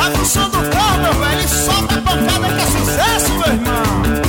Abre o som do carro, meu velho, e solta a pancada que é sucesso, meu irmão.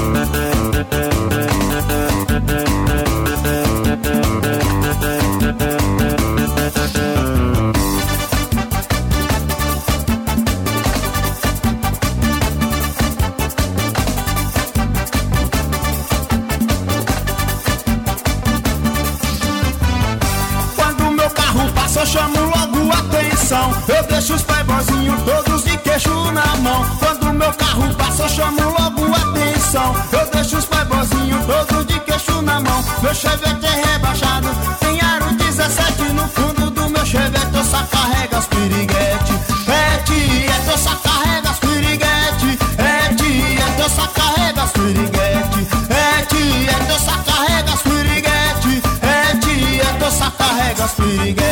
Eu chamo logo atenção, eu deixo os playboyzinhos todos de queixo na mão. Quando meu carro passa eu chamo logo atenção, eu deixo os playboyzinhos todos de queixo na mão. Meu Chevette é rebaixado, tem aro 17 no fundo do meu Chevette. Eu só carrego as piriguete, eu só carrego as piriguete, eu só carrego as piriguete, eu só carrego as piriguete, eu só carrego as piriguete.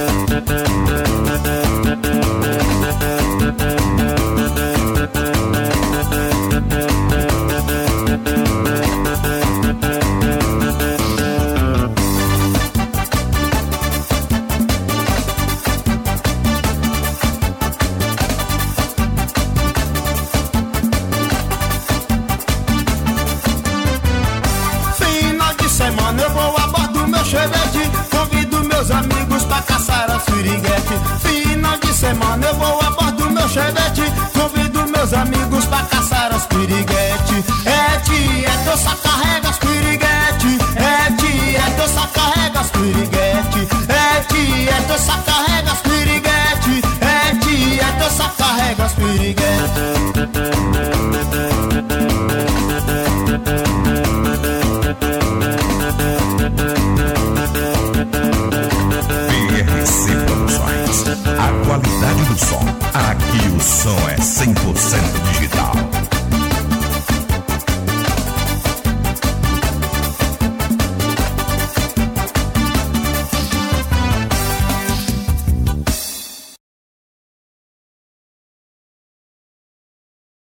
Final de semana eu vou a bordo do meu Chevette, convido meus amigos pra caçar as piriguete. Final de semana eu vou a bordo do meu Chevette, convido meus amigos pra caçar as piriguete. Eu só carrego as piriguete, eu só carrego as piriguete, eu só carrego as piriguete, eu só carrego as piriguete. PRC Produções, a qualidade do som. Aqui o som é 100%